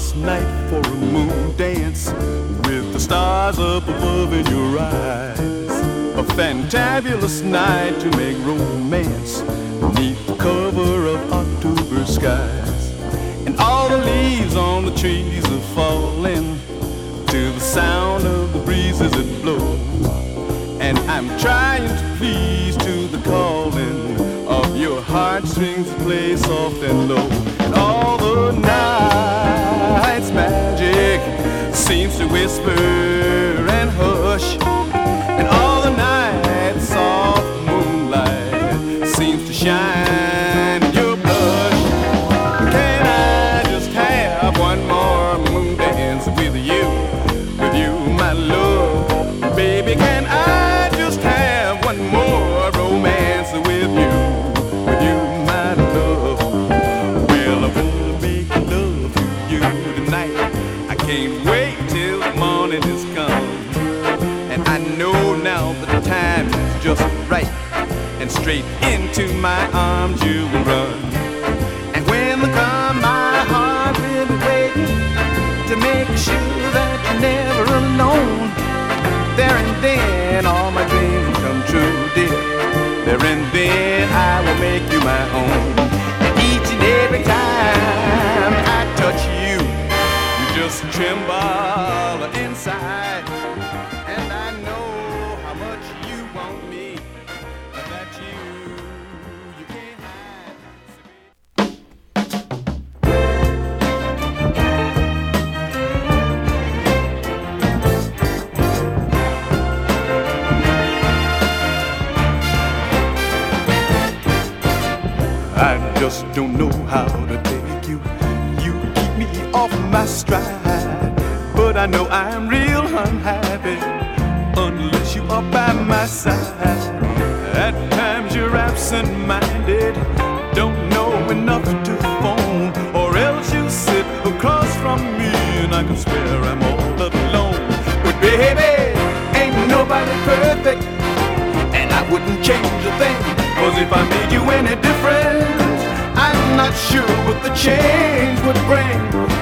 marvelous night for a moon dance with the stars up above in your eyes. A fantabulous night to make romance beneath the cover of October skies. And all the leaves on the trees are falling to the sound of the breezes that blow. And I'm trying to please to the calling of your heartstrings that play soft and low. And all the night's magic seems to whisper and hush. And all the night's soft moonlight seems to shine in your blush. Can I just have one more moon dance with you my love? Baby, can I just have one more romance with you my love? Well, I wanna make love to you tonight. I can't wait till the morning has come. And I know now that the time is just right, and straight into my arms you will run. And when they come, my heart will be waiting to make sure that you're never alone. There and then all my dreams will come true, dear. There and then I will make you my own. And each and every time I touch you, you just tremble inside. And I know how much you want me, that you can't hide. I just don't know how to take you. You keep me off my stride, but I know I'm real unhappy unless you are by my side. At times you're absent-minded, don't know enough to phone, or else you sit across from me and I can swear I'm all alone. But baby, ain't nobody perfect, and I wouldn't change a thing. 'Cause if I made you any different, I'm not sure what the change would bring.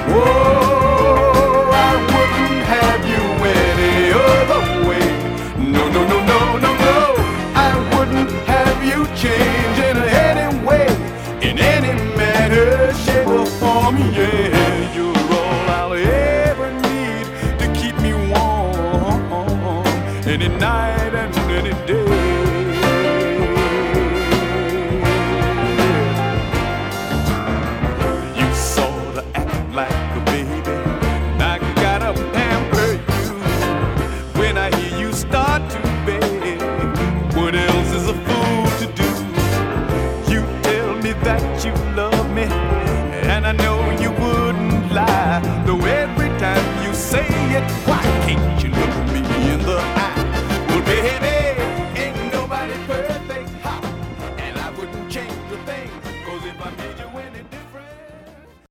Oh, I wouldn't have you any other way. No, no, no, no, no, no. I wouldn't have you change in any way, in any manner, shape or form. Yeah, you're all I'll ever need to keep me warm any night and any day. Start to beg, what else is a fool to do? You tell me that you love